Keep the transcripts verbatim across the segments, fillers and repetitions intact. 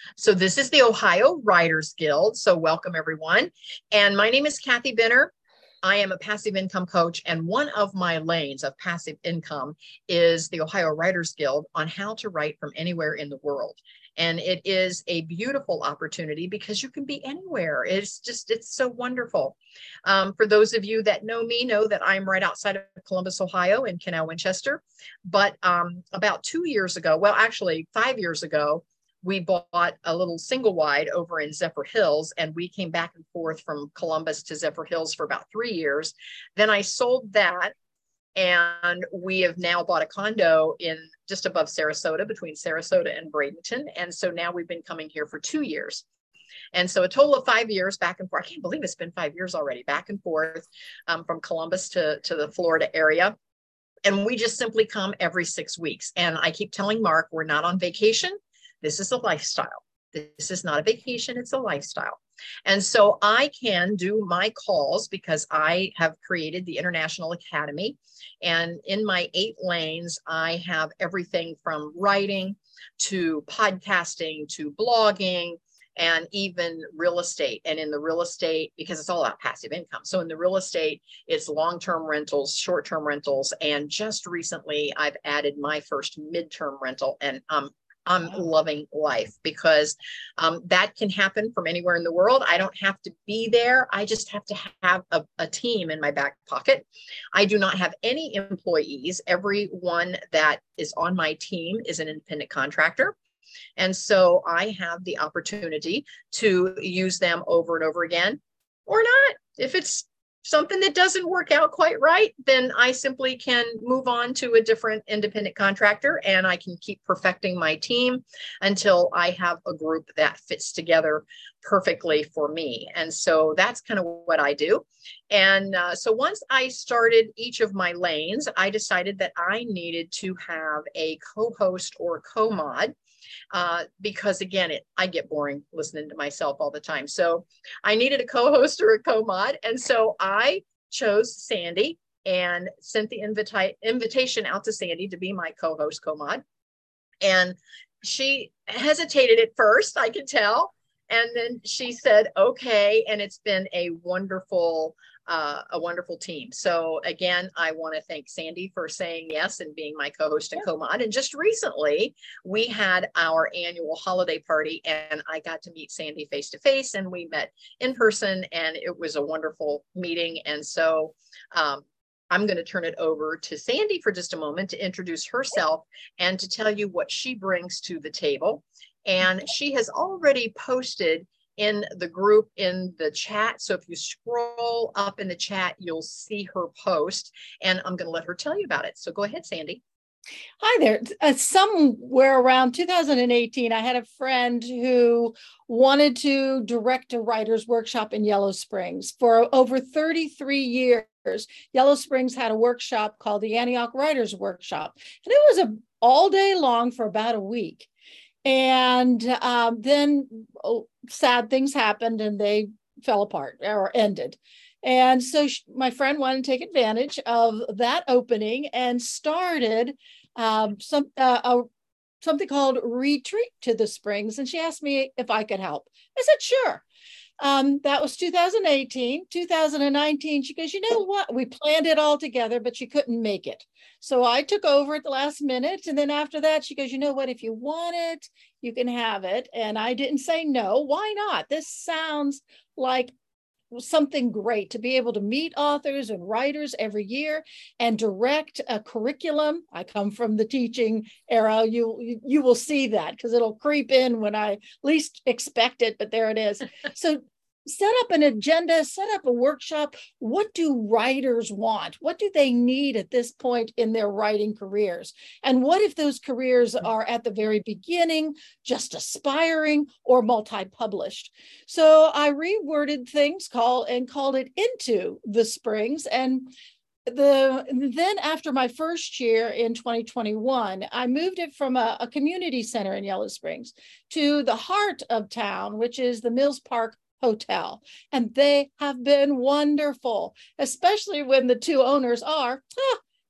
So this is the Ohio Writers Guild. So welcome everyone. And my name is Kathy Benner. I am a passive income coach, and one of my lanes of passive income is the Ohio Writers Guild on how to write from anywhere in the world. And it is a beautiful opportunity because you can be anywhere. It's just, it's so wonderful. Um, for those of you that know me, know that I'm right outside of Columbus, Ohio in Canal Winchester. But um, about two years ago, well, actually five years ago, we bought a little single wide over in Zephyr Hills, and we came back and forth from Columbus to Zephyr Hills for about three years. Then I sold that, and we have now bought a condo in just above Sarasota, between Sarasota and Bradenton. And so now we've been coming here for two years. And so a total of five years back and forth. I can't believe it's been five years already, back and forth um, from Columbus to, to the Florida area. And we just simply come every six weeks. And I keep telling Mark, we're not on vacation. This is a lifestyle. This is not a vacation, it's a lifestyle. And so I can do my calls because I have created the International Academy. And in my eight lanes, I have everything from writing to podcasting to blogging and even real estate. And in the real estate, because it's all about passive income. So in the real estate, it's long-term rentals, short-term rentals. And just recently, I've added my first midterm rental, and um, I'm loving life because um, that can happen from anywhere in the world. I don't have to be there. I just have to have a, a team in my back pocket. I do not have any employees. Everyone that is on my team is an independent contractor. And so I have the opportunity to use them over and over again, or not. If it's something that doesn't work out quite right, then I simply can move on to a different independent contractor, and I can keep perfecting my team until I have a group that fits together perfectly for me. And so that's kind of what I do. And uh, so once I started each of my lanes, I decided that I needed to have a co-host or co-mod. Uh, because again, it I get boring listening to myself all the time. So I needed a co-host or a co-mod. And so I chose Sandy and sent the invita- invitation out to Sandy to be my co-host, co-mod. And she hesitated at first, I could tell. And then she said, okay. And it's been a wonderful Uh, a wonderful team. So again, I want to thank Sandy for saying yes and being my co-host and co-mod. And just recently, we had our annual holiday party, and I got to meet Sandy face to face, and we met in person, and it was a wonderful meeting. And so um, I'm going to turn it over to Sandy for just a moment to introduce herself and to tell you what she brings to the table. And she has already posted in the group, in the chat. So if you scroll up in the chat, you'll see her post, and I'm going to let her tell you about it. So go ahead, Sandy. Hi there. Uh, somewhere around two thousand eighteen, I had a friend who wanted to direct a writer's workshop in Yellow Springs. For over thirty-three years, Yellow Springs had a workshop called the Antioch Writers Workshop. And it was a, all day long for about a week. And um, then oh, sad things happened and they fell apart or ended. And so she, my friend wanted to take advantage of that opening and started um, some uh, a, something called Retreat to the Springs. And she asked me if I could help. I said, sure. Um, that was two thousand eighteen. two thousand nineteen, she goes, you know what? We planned it all together, but she couldn't make it. So I took over at the last minute. And then after that, she goes, you know what? If you want it, you can have it. And I didn't say no. Why not? This sounds like something great to be able to meet authors and writers every year and direct a curriculum. I come from the teaching era. You, you will see that because it'll creep in when I least expect it, but there it is. So set up an agenda, set up a workshop. What do writers want? What do they need at this point in their writing careers? And what if those careers are at the very beginning, just aspiring, or multi-published? So I reworded things call, and called it Into the Springs. And the then after my first year in twenty twenty-one, I moved it from a, a community center in Yellow Springs to the heart of town, which is the Mills Park Hotel. And they have been wonderful, especially when the two owners are, ah,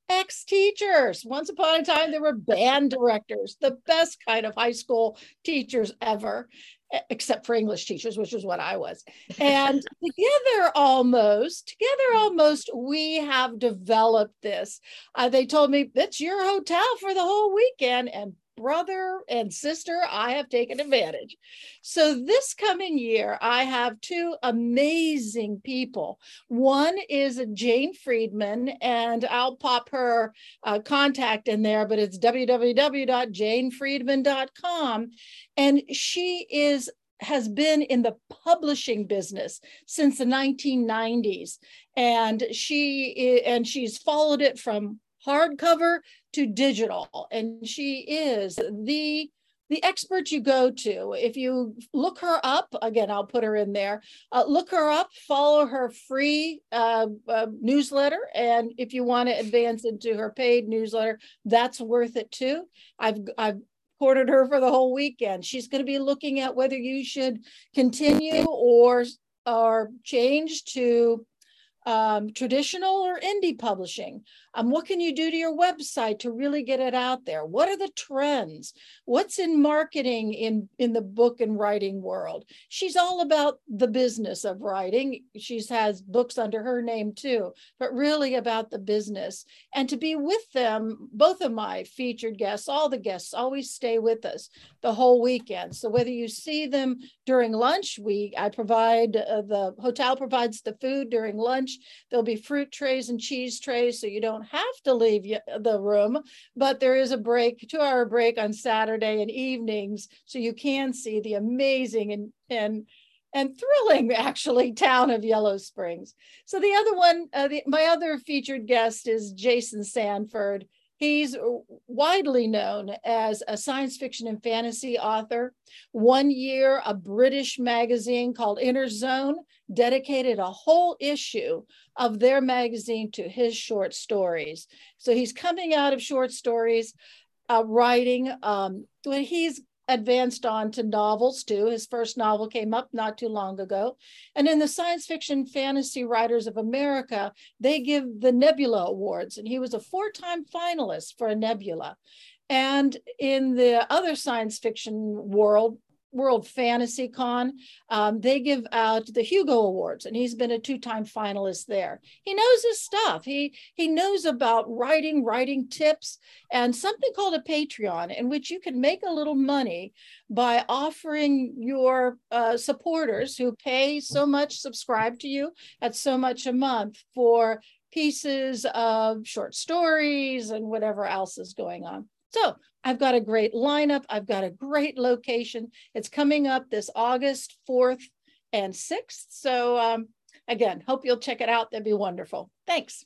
ex-teachers. Once upon a time, there were band directors, the best kind of high school teachers ever, except for English teachers, which is what I was. And together almost, together almost, we have developed this. Uh, they told me, it's your hotel for the whole weekend. And brother and sister, I have taken advantage. So this coming year, I have two amazing people. One is Jane Friedman, and I'll pop her uh, contact in there, but it's w w w dot jane friedman dot com. And she is has been in the publishing business since the nineteen nineties. And she and she's followed it from hardcover to digital, and she is the the expert you go to. If you look her up, again, I'll put her in there, uh, look her up, follow her free uh, uh, newsletter, and if you want to advance into her paid newsletter, that's worth it too. I've I've courted her for the whole weekend. She's going to be looking at whether you should continue or or change to Um, traditional or indie publishing. Um, what can you do to your website to really get it out there? What are the trends? What's in marketing in, in the book and writing world? She's all about the business of writing. She has books under her name too, but really about the business. And to be with them, both of my featured guests, all the guests always stay with us the whole weekend. So whether you see them during lunch, we I provide, uh, the hotel provides the food during lunch. There'll be fruit trays and cheese trays, so you don't have to leave the room, but there is a break, two hour break on Saturday and evenings, so you can see the amazing and, and, and thrilling, actually, town of Yellow Springs. So the other one, uh, the, my other featured guest is Jason Sanford. He's widely known as a science fiction and fantasy author. One year, a British magazine called Inner Zone dedicated a whole issue of their magazine to his short stories. So he's coming out of short stories, uh, writing. Um, he's advanced on to novels too. His first novel came up not too long ago. And in the Science Fiction Fantasy Writers of America, they give the Nebula Awards, and he was a four-time finalist for a Nebula. And in the other science fiction world, World Fantasy Con, um, they give out the Hugo Awards, and he's been a two-time finalist there. He knows his stuff. He, he knows about writing, writing tips, and something called a Patreon, in which you can make a little money by offering your uh, supporters who pay so much, subscribe to you at so much a month for pieces of short stories and whatever else is going on. So I've got a great lineup. I've got a great location. It's coming up this August fourth and sixth. So um, again, hope you'll check it out. That'd be wonderful. Thanks.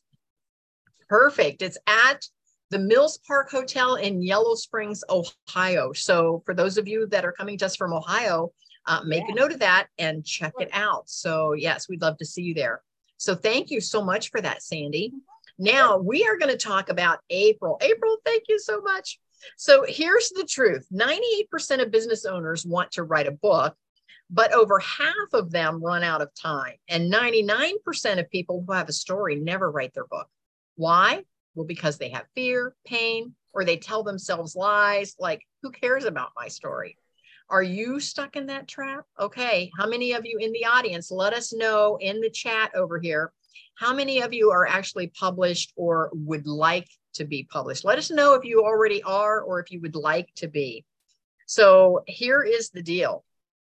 Perfect. It's at the Mills Park Hotel in Yellow Springs, Ohio. So for those of you that are coming just from Ohio, uh, make yeah. a note of that and check it out. So yes, we'd love to see you there. So thank you so much for that, Sandy. Now we are going to talk about April. April, thank you so much. So here's the truth. ninety-eight percent of business owners want to write a book, but over half of them run out of time. And ninety-nine percent of people who have a story never write their book. Why? Well, because they have fear, pain, or they tell themselves lies like, who cares about my story? Are you stuck in that trap? Okay. How many of you in the audience, let us know in the chat over here, how many of you are actually published or would like to be published? Let us know if you already are or if you would like to be. So here is the deal.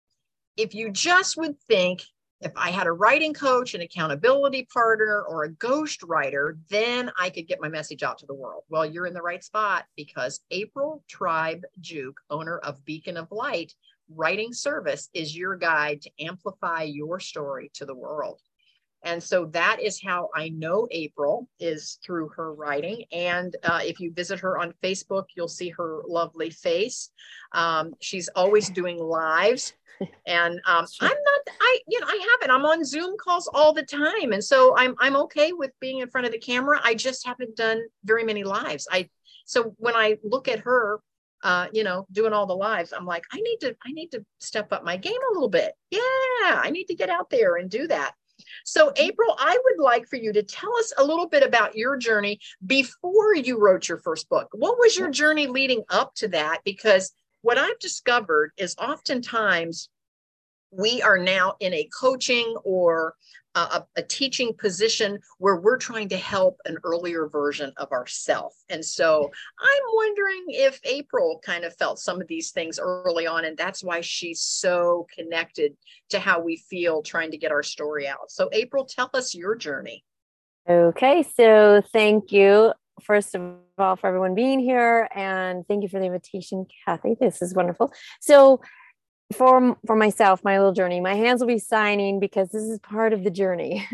If you just would think, if I had a writing coach, an accountability partner, or a ghostwriter, then I could get my message out to the world. Well, you're in the right spot, because April Tribe Juke, owner of Beacon of Light Writing Service, is your guide to amplify your story to the world. And so that is how I know April, is through her writing. And uh, if you visit her on Facebook, you'll see her lovely face. Um, she's always doing lives. And um, I'm not, I, you know, I haven't, I'm on Zoom calls all the time. And so I'm, I'm okay with being in front of the camera. I just haven't done very many lives. I, so when I look at her, uh, you know, doing all the lives, I'm like, I need to, I need to step up my game a little bit. Yeah, I need to get out there and do that. So April, I would like for you to tell us a little bit about your journey before you wrote your first book. What was your journey leading up to that? Because what I've discovered is oftentimes we are now in a coaching or a, a teaching position where we're trying to help an earlier version of ourselves. And so I'm wondering if April kind of felt some of these things early on, and that's why she's so connected to how we feel trying to get our story out. So April, tell us your journey. Okay, so thank you, first of all, for everyone being here, and thank you for the invitation, Kathy. This is wonderful. So for for myself, my little journey, my hands will be signing because this is part of the journey.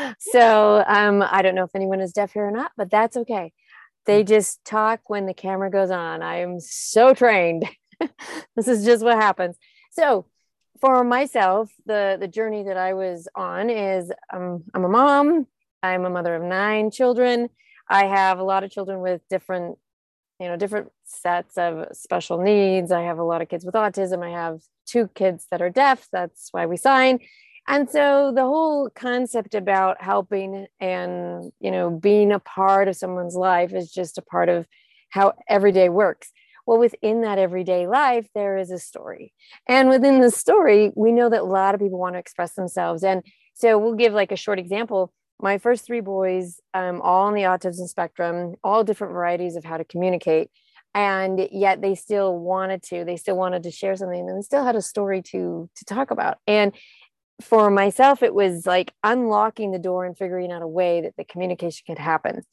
So um, I don't know if anyone is deaf here or not, but that's okay. They just talk when the camera goes on. I am so trained. This is just what happens. So for myself, the the journey that I was on is um, I'm a mom. I'm a mother of nine children. I have a lot of children with different, you know, different sets of special needs. I have a lot of kids with autism. I have two kids that are deaf. That's why we sign. And so the whole concept about helping and, you know, being a part of someone's life is just a part of how everyday works. Well, within that everyday life, there is a story. And within the story, we know that a lot of people want to express themselves. And so we'll give like a short example. My first three boys, um, all on the autism spectrum, all different varieties of how to communicate. And yet they still wanted to, they still wanted to share something, and they still had a story to, to talk about. And for myself, it was like unlocking the door and figuring out a way that the communication could happen.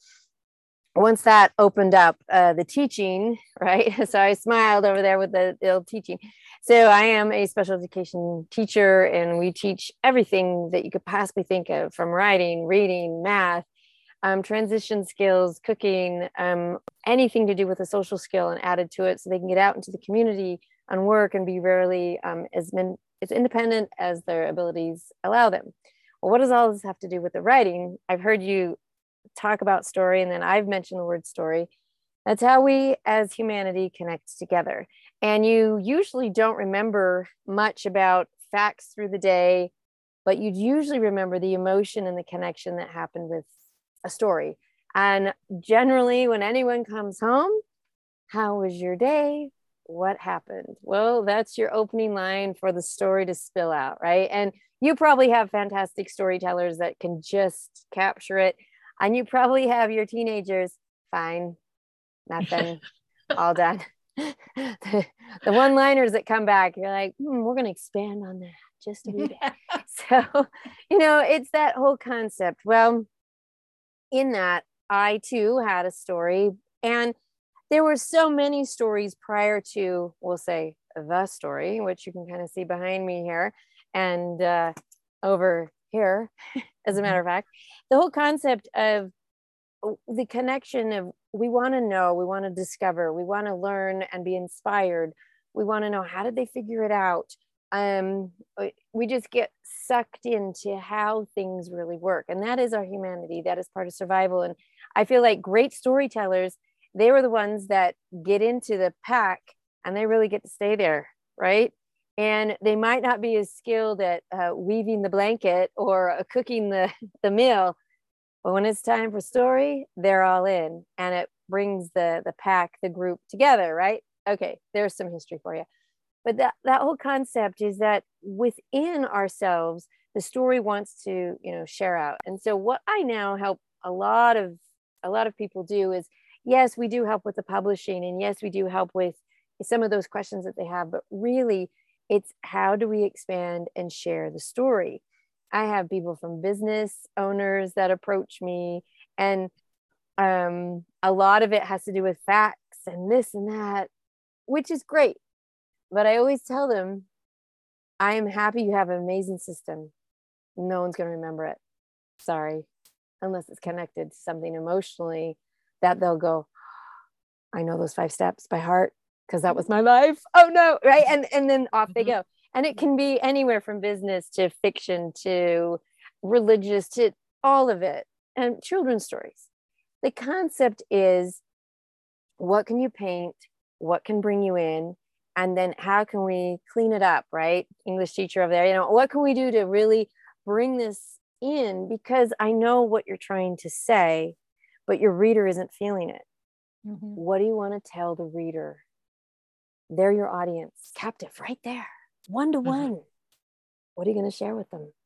Once that opened up, uh, the teaching, right? So I smiled over there with the, the teaching. So I am a special education teacher, and we teach everything that you could possibly think of, from writing, reading, math, um, transition skills, cooking, um, anything to do with a social skill, and added to it so they can get out into the community and work and be really um, as, min- as independent as their abilities allow them. Well, what does all this have to do with the writing? I've heard you talk about story, and then I've mentioned the word story. That's how we as humanity connect together. And you usually don't remember much about facts through the day, but you'd usually remember the emotion and the connection that happened with a story. And generally, when anyone comes home, how was your day? What happened? Well, that's your opening line for the story to spill out, right? And you probably have fantastic storytellers that can just capture it. And you probably have your teenagers, fine, nothing, all done. the, the one-liners that come back, you're like, hmm, we're going to expand on that just a wee bit. So, you know, it's that whole concept. Well, in that, I too had a story, and there were so many stories prior to, we'll say, the story, which you can kind of see behind me here and uh, over here, as a matter of fact. The whole concept of the connection of, we want to know, we want to discover, we want to learn and be inspired. We want to know, how did they figure it out? Um, we just get sucked into how things really work. And that is our humanity. That is part of survival. And I feel like great storytellers, they were the ones that get into the pack and they really get to stay there, right? And they might not be as skilled at uh, weaving the blanket or uh, cooking the, the meal, but when it's time for story, they're all in, and it brings the, the pack, the group together, right? Okay, there's some history for you. But that, that whole concept is that within ourselves, the story wants to, you know, share out. And so what I now help a lot of, a lot of people do is, yes, we do help with the publishing, and yes, we do help with some of those questions that they have, but really it's, how do we expand and share the story? I have people from business owners that approach me, and um, a lot of it has to do with facts and this and that, which is great. But I always tell them, I am happy you have an amazing system. No one's going to remember it. Sorry. Unless it's connected to something emotionally that they'll go, I know those five steps by heart because that was my life. Oh no. Right. And, and then off they go. And it can be anywhere from business to fiction to religious to all of it, and children's stories. The concept is, what can you paint? What can bring you in? And then how can we clean it up, right? English teacher over there, you know, what can we do to really bring this in because I know what you're trying to say, but your reader isn't feeling it. Mm-hmm. What do you want to tell the reader? They're your audience, captive right there, one to one. Mm-hmm. What are you going to share with them?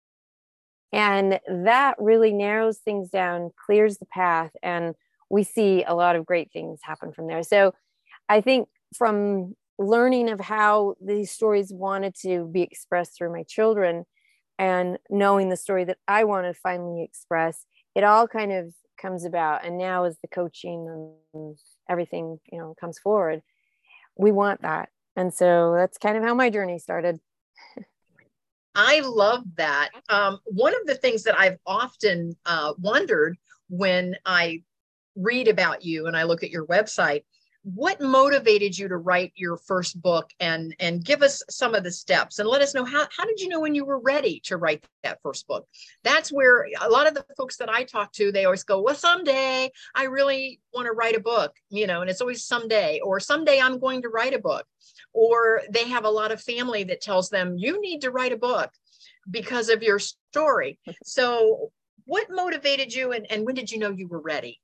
And that really narrows things down, clears the path, and we see a lot of great things happen from there. So I think from learning of how these stories wanted to be expressed through my children and knowing the story that I want to finally express, it all kind of comes about. And now as the coaching and everything, you know, comes forward, we want that. And so that's kind of how my journey started. I love that. Um, one of the things that I've often uh, wondered when I read about you and I look at your website, what motivated you to write your first book, and and give us some of the steps and let us know how, how did you know when you were ready to write that first book? That's where a lot of the folks that I talk to, they always go, well, someday I really want to write a book, you know, and it's always someday, or someday I'm going to write a book. Or they have a lot of family that tells them you need to write a book because of your story. So what motivated you, and, and when did you know you were ready?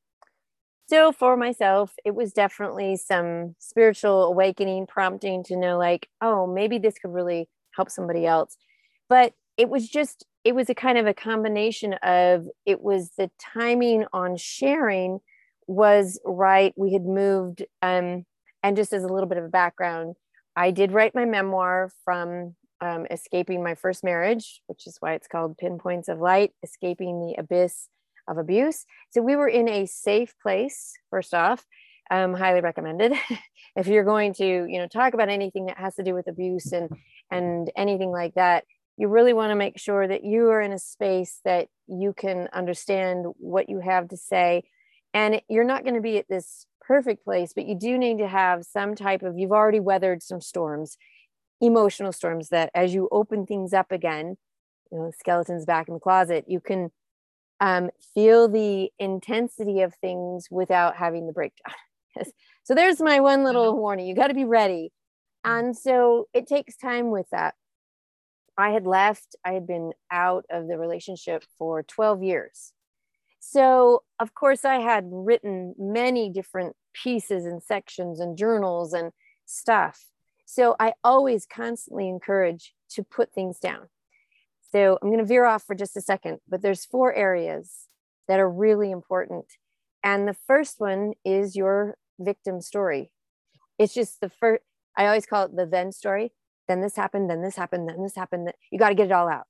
So for myself, it was definitely some spiritual awakening, prompting to know like, oh, maybe this could really help somebody else. But it was just, it was a kind of a combination of, it was the timing on sharing was right. We had moved, um, and just as a little bit of a background, I did write my memoir from um, escaping my first marriage, which is why it's called Pinpoints of Light, Escaping the Abyss of Abuse. So we were in a safe place, first off, um, highly recommended. If you're going to, you know, talk about anything that has to do with abuse and, and anything like that, you really want to make sure that you are in a space that you can understand what you have to say. And you're not going to be at this perfect place, but you do need to have some type of, you've already weathered some storms, emotional storms, that as you open things up again, you know, skeletons back in the closet, you can um, feel the intensity of things without having the breakdown. So there's my one little warning. You got to be ready. And so it takes time with that. I had left, I had been out of the relationship for twelve years. So of course I had written many different pieces and sections and journals and stuff. So I always constantly encourage to put things down. So I'm going to veer off for just a second, but there's four areas that are really important. And the first one is your victim story. It's just the first, I always call it the then story. Then this happened, then this happened, then this happened. You got to get it all out.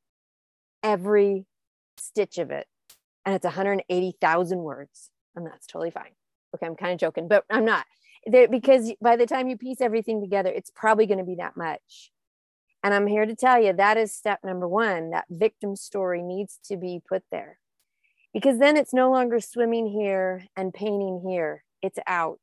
Every stitch of it. And it's one hundred eighty thousand words. And that's totally fine. Okay, I'm kind of joking, but I'm not. There, because by the time you piece everything together, it's probably going to be that much. And I'm here to tell you that is step number one. That victim story needs to be put there. Because then it's no longer swimming here and painting here. It's out.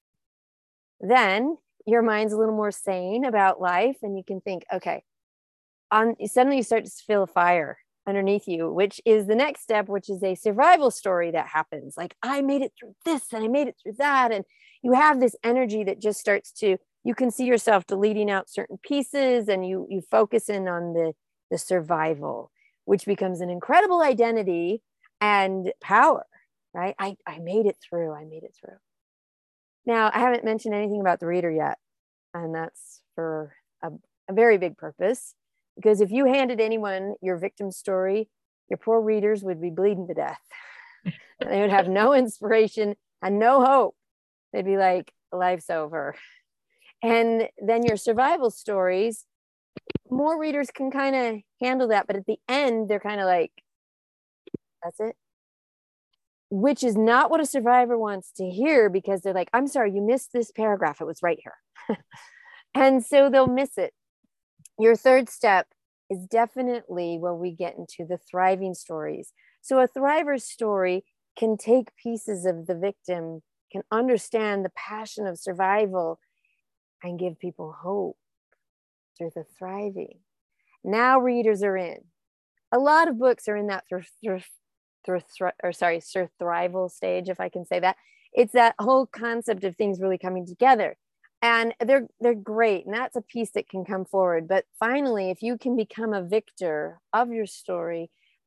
Then your mind's a little more sane about life, and you can think, okay, on, suddenly you start to feel a fire underneath you, which is the next step, which is a survival story that happens. Like, I made it through this and I made it through that. And you have this energy that just starts to, you can see yourself deleting out certain pieces, and you, you focus in on the, the survival, which becomes an incredible identity and power, right? I, I made it through, I made it through. Now, I haven't mentioned anything about the reader yet, and that's for a, a very big purpose, because if you handed anyone your victim story, your poor readers would be bleeding to death. They would have no inspiration and no hope. They'd be like, life's over. And then your survival stories, more readers can kind of handle that, but at the end, they're kind of like, that's it. Which is not what a survivor wants to hear, because they're like, I'm sorry, you missed this paragraph. It was right here. And so they'll miss it. Your third step is definitely where we get into the thriving stories. So a thriver's story can take pieces of the victim, can understand the passion of survival, and give people hope through the thriving. Now readers are in. A lot of books are in that through, through through or sorry, surthrival stage, if I can say that. It's that whole concept of things really coming together, and they're they're great, and that's a piece that can come forward. But finally, if you can become a victor of your story,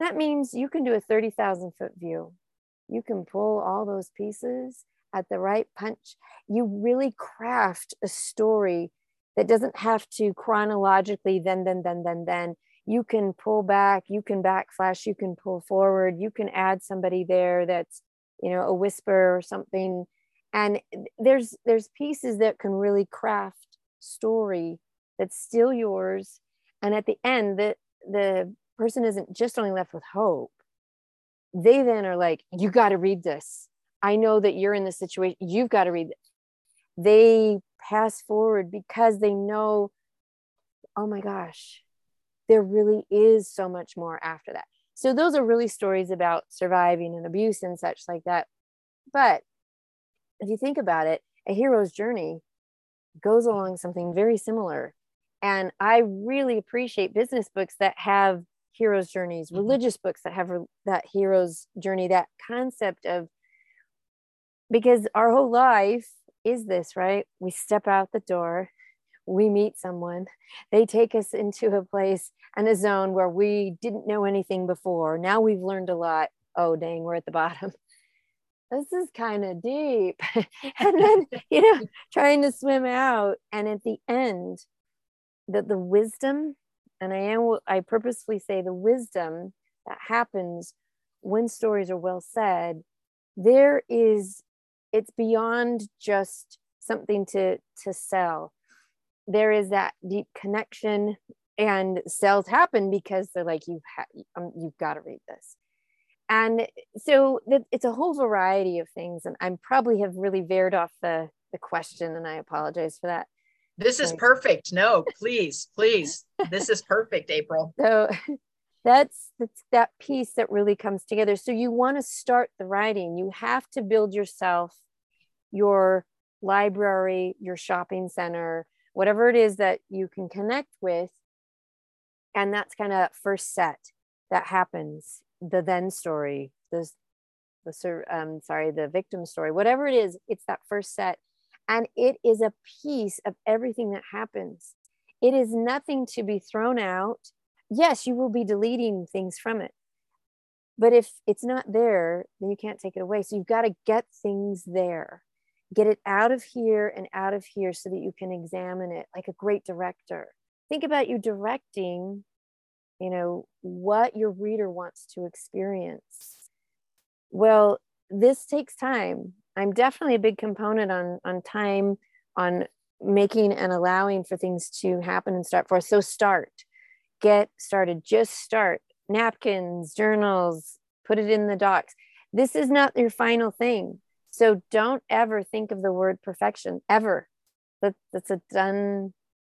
that means you can do a thirty thousand foot view. You can pull all those pieces at the right punch. You really craft a story that doesn't have to chronologically then, then, then, then, then. You can pull back, you can backflash, you can pull forward, you can add somebody there that's, you know, a whisper or something. And there's there's pieces that can really craft story that's still yours. And at the end, the, the person isn't just only left with hope. They then are like, you got to read this. I know that you're in this situation. You've got to read it. They pass forward because they know, oh my gosh, there really is so much more after that. So those are really stories about surviving and abuse and such like that. But if you think about it, a hero's journey goes along something very similar. And I really appreciate business books that have hero's journeys, Mm-hmm. religious books that have re- that hero's journey, that concept of, because our whole life is this, right? We step out the door, we meet someone, they take us into a place and a zone where we didn't know anything before. Now we've learned a lot. Oh, dang, we're at the bottom. This is kind of deep. And then, you know, trying to swim out. And at the end, the, the wisdom, and I am, I purposefully say the wisdom that happens when stories are well said, there is, it's beyond just something to, to sell. There is that deep connection, and sales happen because they're like, you ha- um, you've got to read this. And so th- it's a whole variety of things. And I probably have really veered off the, the question, and I apologize for that. This is perfect. No, please, please. This is perfect, April. So that's, that's that piece that really comes together. So you want to start the writing. You have to build yourself, your library, your shopping center, whatever it is that you can connect with. And that's kind of that first set that happens. The then story, the, the um, sorry, the victim story, whatever it is, it's that first set. And it is a piece of everything that happens. It is nothing to be thrown out. Yes, you will be deleting things from it. But if it's not there, then you can't take it away. So you've got to get things there. Get it out of here and out of here so that you can examine it like a great director. Think about you directing, you know, what your reader wants to experience. Well, this takes time. I'm definitely a big component on, on time, on making and allowing for things to happen and start for us. So start, get started, just start. Napkins, journals, put it in the docs. This is not your final thing. So don't ever think of the word perfection, ever. That, that's a done,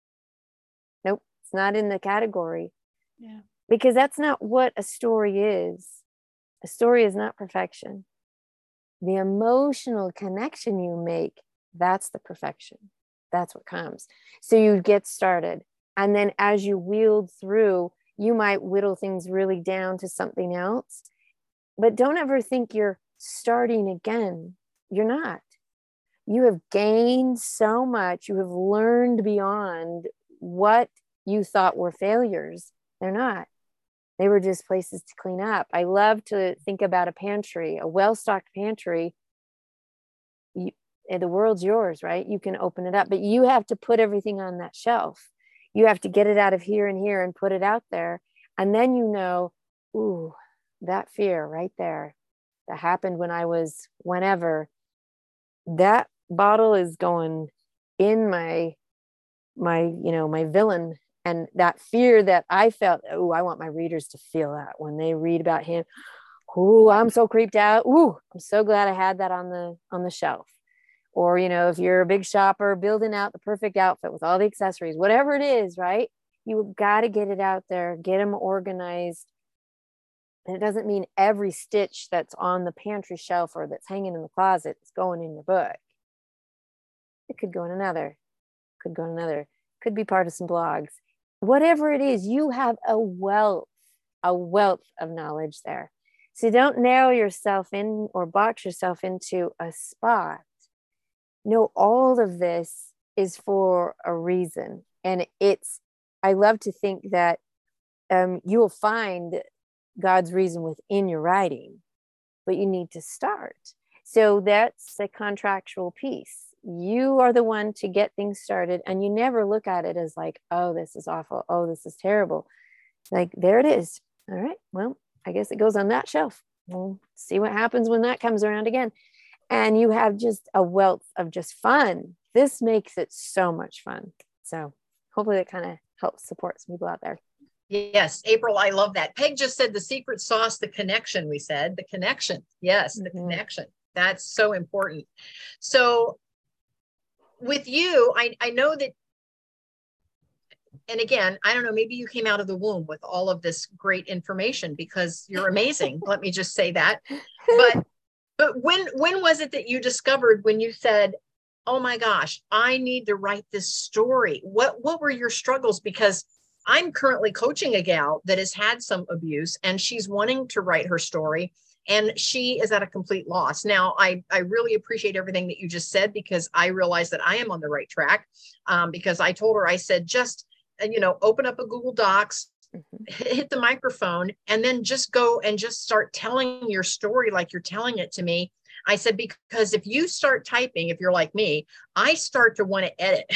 nope, it's not in the category. Yeah. Because that's not what a story is. A story is not perfection. The emotional connection you make, that's the perfection. That's what comes. So you get started. And then as you wield through, you might whittle things really down to something else. But don't ever think you're starting again. You're not. You have gained so much. You have learned beyond what you thought were failures. They're not. They were just places to clean up. I love to think about a pantry, a well-stocked pantry. You, the world's yours, right? You can open it up, but you have to put everything on that shelf. You have to get it out of here and here and put it out there. And then you know, ooh, that fear right there that happened when I was whenever, that bottle is going in my, my, you know, my villain. And that fear that I felt, oh, I want my readers to feel that when they read about him. Oh, I'm so creeped out. Ooh, I'm so glad I had that on the on the shelf. Or, you know, if you're a big shopper, building out the perfect outfit with all the accessories, whatever it is, right? You got to get it out there, get them organized. And it doesn't mean every stitch that's on the pantry shelf or that's hanging in the closet is going in your book. It could go in another, could go in another, could be part of some blogs. Whatever it is, you have a wealth, a wealth of knowledge there. So don't narrow yourself in or box yourself into a spot. No, all of this is for a reason. And it's, I love to think that um, you will find God's reason within your writing, but you need to start. So that's the contractual piece. You are the one to get things started, and you never look at it as like, oh, this is awful. Oh, this is terrible. Like, there it is. All right, well, I guess it goes on that shelf. We'll see what happens when that comes around again. And you have just a wealth of just fun. This makes it so much fun. So hopefully that kind of helps support some people out there. Yes, April, I love that. Peg just said the secret sauce, the connection, we said, the connection. Yes, the mm-hmm. connection. That's so important. So with you, I, I know that, and again, I don't know, maybe you came out of the womb with all of this great information because you're amazing. Let me just say that. But but when when was it that you discovered when you said, oh my gosh, I need to write this story? What what were your struggles? Because I'm currently coaching a gal that has had some abuse and she's wanting to write her story. And she is at a complete loss. Now, I, I really appreciate everything that you just said, because I realize that I am on the right track. Um, because I told her, I said, just, you know, open up a Google Docs, mm-hmm. hit the microphone, and then just go and just start telling your story like you're telling it to me. I said, because if you start typing, if you're like me, I start to want to edit.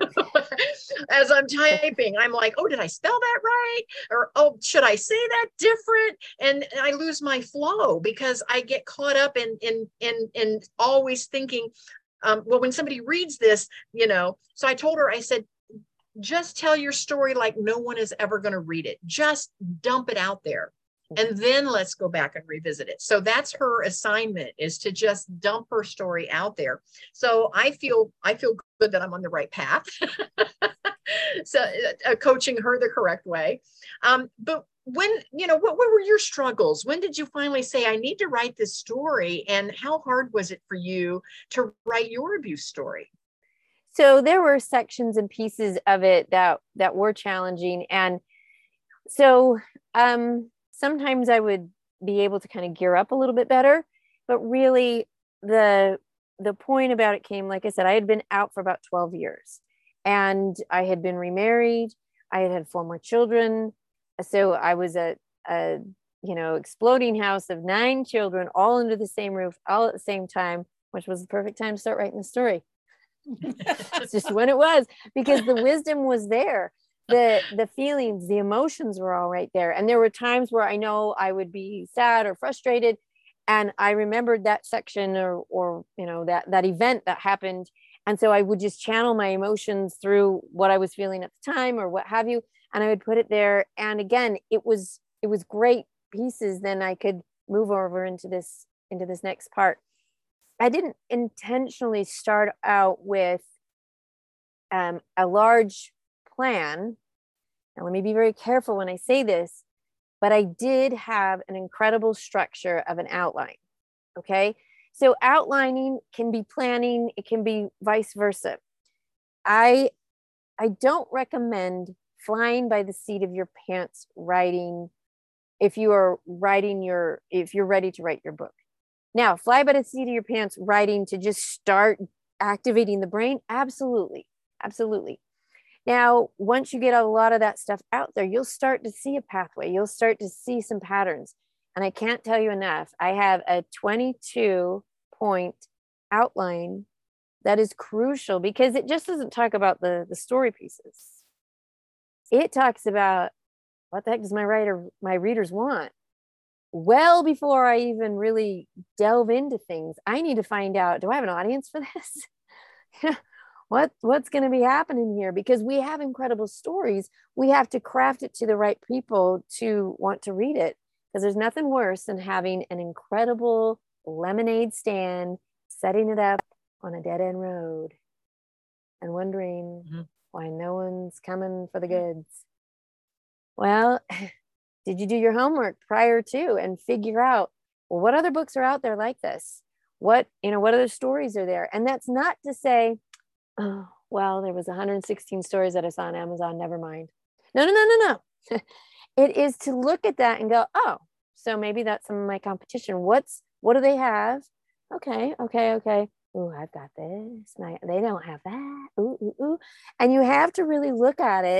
As I'm typing, I'm like, oh, did I spell that right? Or, oh, should I say that different? And I lose my flow because I get caught up in, in, in, in always thinking, um, well, when somebody reads this, you know, so I told her, I said, just tell your story like no one is ever going to read it. Just dump it out there. And then let's go back and revisit it. So that's her assignment, is to just dump her story out there. So I feel, I feel good that I'm on the right path. So uh, coaching her the correct way. Um, but when, you know, what, what were your struggles? When did you finally say, I need to write this story? And how hard was it for you to write your abuse story? So there were sections and pieces of it that, that were challenging. And so, um, sometimes I would be able to kind of gear up a little bit better, but really the, the point about it came, like I said, I had been out for about twelve years and I had been remarried. I had had four more children. So I was a, a, you know, exploding house of nine children, all under the same roof, all at the same time, which was the perfect time to start writing the story. It's just when it was, because the wisdom was there. The the feelings, the emotions were all right there. And there were times where I know I would be sad or frustrated. And I remembered that section or, or you know, that, that event that happened. And so I would just channel my emotions through what I was feeling at the time or what have you. And I would put it there. And again, it was, it was great pieces. Then I could move over into this, into this next part. I didn't intentionally start out with um, a large plan. Now, let me be very careful when I say this, but I did have an incredible structure of an outline. Okay. So outlining can be planning. It can be vice versa. I, I don't recommend flying by the seat of your pants writing if you are writing your, if you're ready to write your book. Now, fly by the seat of your pants writing to just start activating the brain. Absolutely. Absolutely. Now, once you get a lot of that stuff out there, you'll start to see a pathway. You'll start to see some patterns. And I can't tell you enough. I have a twenty-two point outline that is crucial because it just doesn't talk about the, the story pieces. It talks about what the heck does my writer, my readers want? Well, before I even really delve into things, I need to find out, do I have an audience for this? What, what's going to be happening here? Because we have incredible stories. We have to craft it to the right people to want to read it. Because there's nothing worse than having an incredible lemonade stand, setting it up on a dead end road and wondering mm-hmm. why no one's coming for the goods. Well, did you do your homework prior to and figure out, well, what other books are out there like this? What, you know, what other stories are there? And that's not to say, oh, well, there was one hundred sixteen stories that I saw on Amazon. Never mind. No, no, no, no, no. It is to look at that and go, oh, so maybe that's some of my competition. What's, what do they have? Okay, okay, okay. Ooh, I've got this. And I, they don't have that. Ooh, ooh, ooh. And you have to really look at it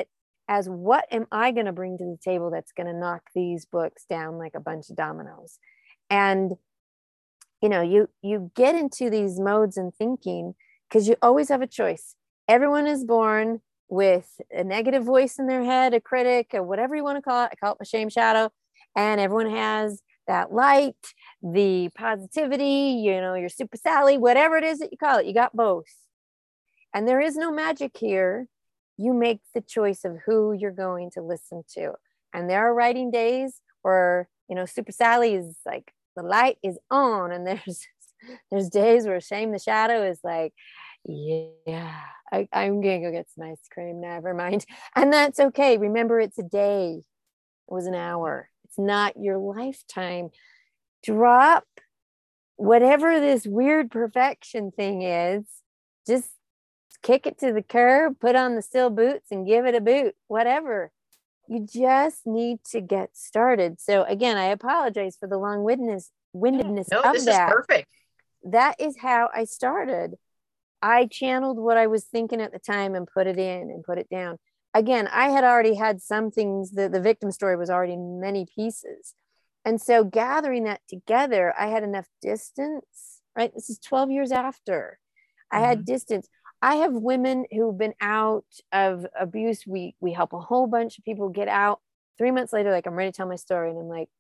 as what am I going to bring to the table that's going to knock these books down like a bunch of dominoes. And you know, you you get into these modes and thinking because you always have a choice. Everyone is born with a negative voice in their head, a critic, or whatever you want to call it. I call it a shame shadow. And everyone has that light, the positivity, you know, your super Sally, whatever it is that you call it, you got both. And there is no magic here. You make the choice of who you're going to listen to. And there are writing days where, you know, super Sally is like, the light is on, and there's there's days where shame the shadow is like, yeah, I, I'm gonna go get some ice cream, never mind. And that's okay. Remember, it's a day. It was an hour. It's not your lifetime. Drop whatever this weird perfection thing is. Just kick it to the curb, put on the steel boots and give it a boot, whatever. You just need to get started. So again, I apologize for the long-windedness windedness no, of this that. is perfect. That is how I started. I channeled what I was thinking at the time and put it in and put it down. Again, I had already had some things, the, the victim story was already in many pieces. And so gathering that together, I had enough distance, right? This is twelve years after. I had mm-hmm. distance. I have women who've been out of abuse. We we help a whole bunch of people get out. Three months later, like I'm ready to tell my story, and I'm like,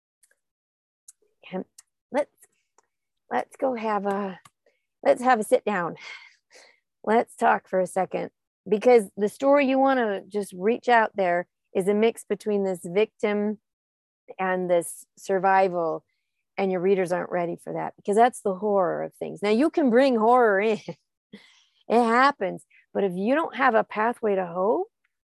let's let's go have a let's have a sit down. Let's talk for a second, because the story you want to just reach out there is a mix between this victim and this survival, and your readers aren't ready for that, because that's the horror of things. Now you can bring horror in. It happens. But if you don't have a pathway to hope,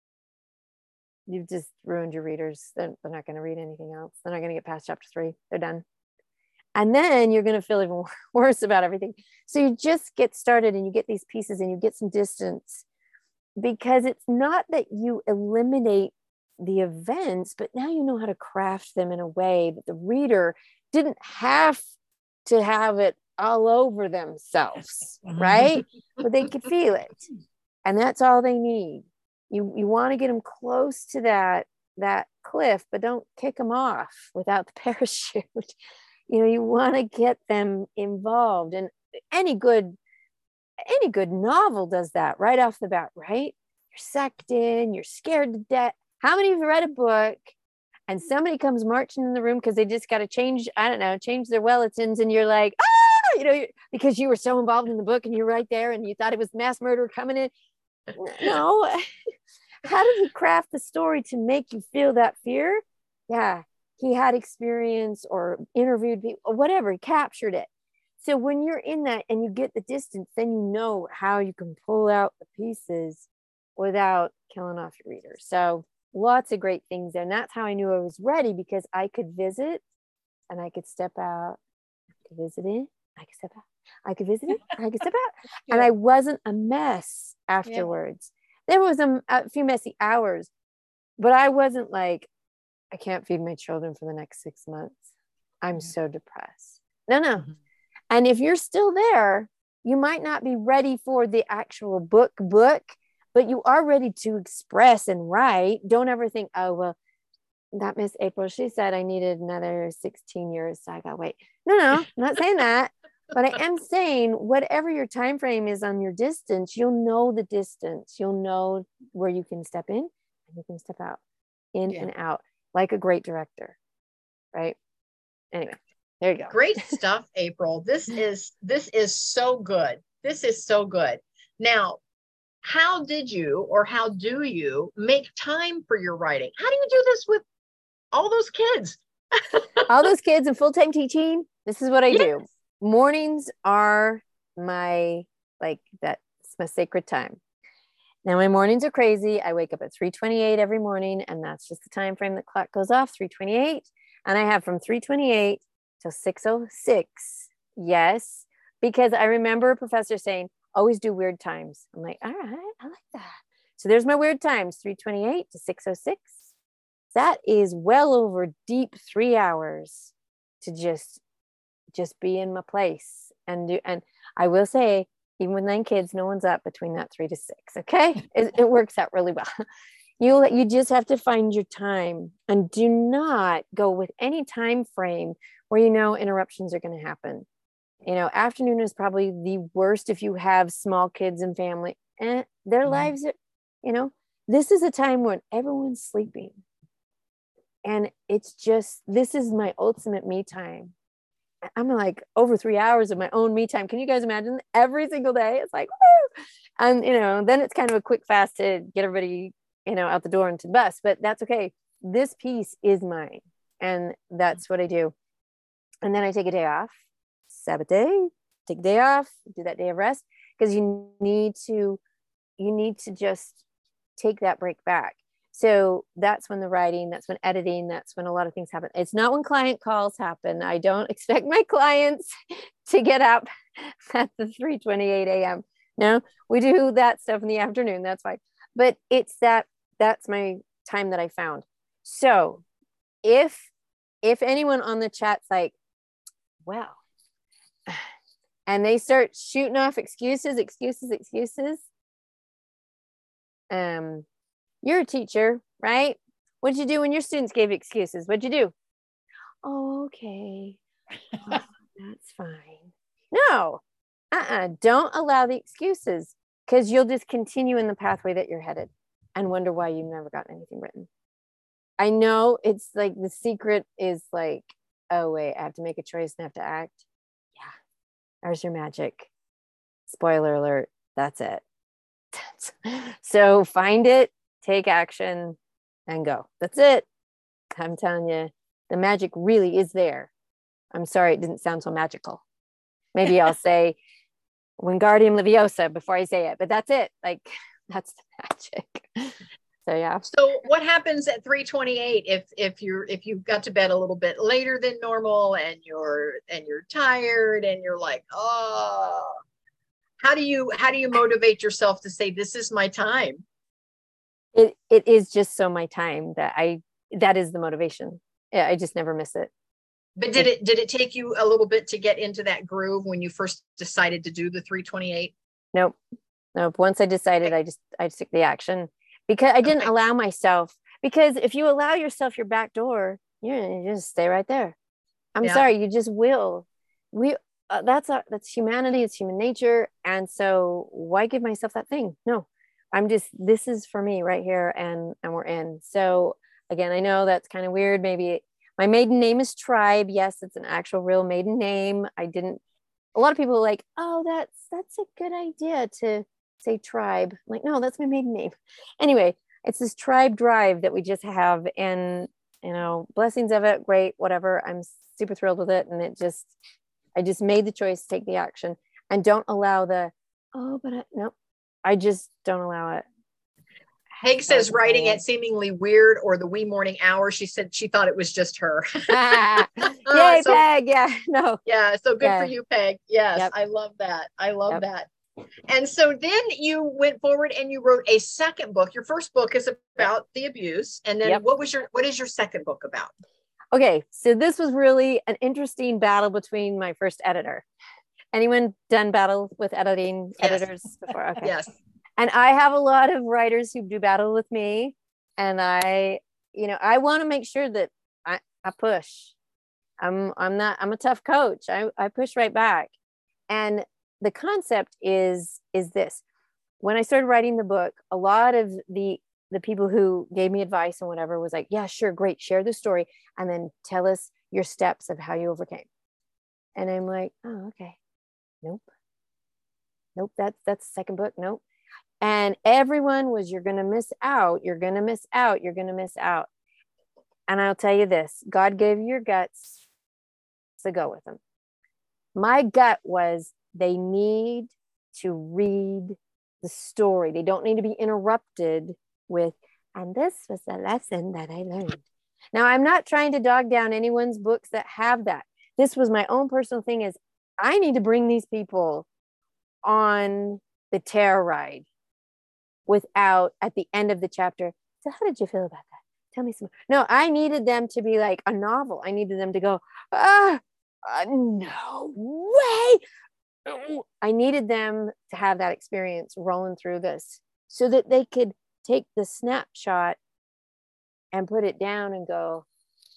you've just ruined your readers. They're, they're not going to read anything else. They're not going to get past chapter three. They're done. And then you're going to feel even worse about everything. So you just get started and you get these pieces and you get some distance, because it's not that you eliminate the events, but now you know how to craft them in a way that the reader didn't have to have it all over themselves, right? But they could feel it, and that's all they need. You you want to get them close to that that cliff, but don't kick them off without the parachute. You know, you want to get them involved, and any good any good novel does that right off the bat, right? You're sucked in, you're scared to death. How many of you read a book and somebody comes marching in the room because they just got to change, I don't know, change their Wellatons, and you're like, ah! You know, because you were so involved in the book and you're right there and you thought it was mass murder coming in. No. How did he craft the story to make you feel that fear? Yeah, he had experience or interviewed people or whatever, he captured it. So when you're in that and you get the distance, then you know how you can pull out the pieces without killing off your reader. So lots of great things there. And that's how I knew I was ready, because I could visit and I could step out, I could visit it. I could step out. I could visit it. I could step out. And I wasn't a mess afterwards. Yeah. There was a, a few messy hours, but I wasn't like, I can't feed my children for the next six months. I'm mm-hmm. so depressed. No, no. Mm-hmm. And if you're still there, you might not be ready for the actual book book, but you are ready to express and write. Don't ever think, oh, well, that Miss April, she said I needed another sixteen years. So I got to wait. No, no, I'm not saying that. But I am saying whatever your time frame is on your distance, you'll know the distance. You'll know where you can step in and you can step out, in yeah. and out, like a great director, right? Anyway, there you go. Great stuff, April. This is this is so good. This is so good. Now, how did you or how do you make time for your writing? How do you do this with all those kids? All those kids and full-time teaching? This is what I yes. do. Mornings are my, like, that's my sacred time. Now my mornings are crazy. I wake up at three twenty-eight every morning, and that's just the time frame the clock goes off, three twenty-eight. And I have from three twenty-eight till six oh six. Yes, because I remember a professor saying, always do weird times. I'm like, all right, I like that. So there's my weird times, three twenty-eight to six oh six. That is well over deep three hours to just just be in my place and do. And I will say, even with nine kids, no one's up between that three to six. Okay. It, it works out really well. You you just have to find your time, and do not go with any time frame where you know interruptions are going to happen. You know, afternoon is probably the worst if you have small kids and family, and their Mm-hmm. lives are, you know, this is a time when everyone's sleeping. And it's just, this is my ultimate me time. I'm like over three hours of my own me time. Can you guys imagine? Every single day? It's like, woo! And, you know, then it's kind of a quick fast to get everybody, you know, out the door and to the bus, but that's okay. This piece is mine. And that's what I do. And then I take a day off, Sabbath day, take a day off, do that day of rest, because you need to, you need to just take that break back. So that's when the writing, that's when editing, that's when a lot of things happen. It's not when client calls happen. I don't expect my clients to get up at the three twenty-eight a.m. No, we do that stuff in the afternoon. That's fine. But it's that, that's my time that I found. So if, if anyone on the chat's like, well, and they start shooting off excuses, excuses, excuses, um, you're a teacher, right? What'd you do when your students gave excuses? What'd you do? Oh, okay. Oh, that's fine. No, uh-uh. Don't allow the excuses, because you'll just continue in the pathway that you're headed and wonder why you've never gotten anything written. I know it's like the secret is like, oh, wait, I have to make a choice and I have to act. Yeah, there's your magic. Spoiler alert. That's it. So find it, take action, and go. That's it. I'm telling you, the magic really is there. I'm sorry it didn't sound so magical. Maybe I'll say Wingardium Leviosa before I say it, but that's it. Like, that's the magic. So yeah. So what happens at three twenty-eight if if you're if you got to bed a little bit later than normal and you're and you're tired and you're like, oh, how do you how do you motivate yourself to say this is my time? It it is just so my time that I that is the motivation. Yeah, I just never miss it. But did it did it take you a little bit to get into that groove when you first decided to do the three twenty-eight? Nope. Nope. Once I decided, Okay. I just I took the action, because I didn't Okay. allow myself, because if you allow yourself your back door, you're gonna just stay right there. I'm Yeah. sorry, you just will. We uh, that's a, that's humanity, it's human nature. And so why give myself that thing? No, I'm just, this is for me right here, and and we're in. So again, I know that's kind of weird. Maybe my maiden name is Tribe. Yes, it's an actual real maiden name. I didn't, a lot of people are like, oh, that's that's a good idea to say Tribe. I'm like, no, that's my maiden name. Anyway, it's this Tribe drive that we just have, and you know, blessings of it, great, whatever. I'm super thrilled with it. And it just, I just made the choice to take the action, and don't allow the, oh, but I, no, I just don't allow it. Peg says writing at seemingly weird or the wee morning hour. She said she thought it was just her. Yay, so, Peg. Yeah, no. Yeah. So good Yeah. for you, Peg. Yes. Yep. I love that. I love Yep. that. And so then you went forward and you wrote a second book. Your first book is about the abuse. And then Yep. what was your, what is your second book about? Okay. So this was really an interesting battle between my first editor. Anyone done battle with editing Yes. editors before? Okay. Yes. And I have a lot of writers who do battle with me. And I, you know, I want to make sure that I, I push. I'm, I'm not, I'm a tough coach. I, I push right back. And the concept is, is this. When I started writing the book, a lot of the, the people who gave me advice and whatever was like, yeah, sure. Great. Share the story. And then tell us your steps of how you overcame. And I'm like, oh, okay. Nope. Nope. That's, that's the second book. Nope. And everyone was, you're going to miss out. You're going to miss out. You're going to miss out. And I'll tell you this, God gave you your guts, so go with them. My gut was, they need to read the story. They don't need to be interrupted with, and this was the lesson that I learned. Now, I'm not trying to dog down anyone's books that have that. This was my own personal thing, is I need to bring these people on the terror ride without, at the end of the chapter, so how did you feel about that? Tell me some. No, I needed them to be like a novel. I needed them to go, ah, uh, no way. I needed them to have that experience rolling through this so that they could take the snapshot and put it down and go,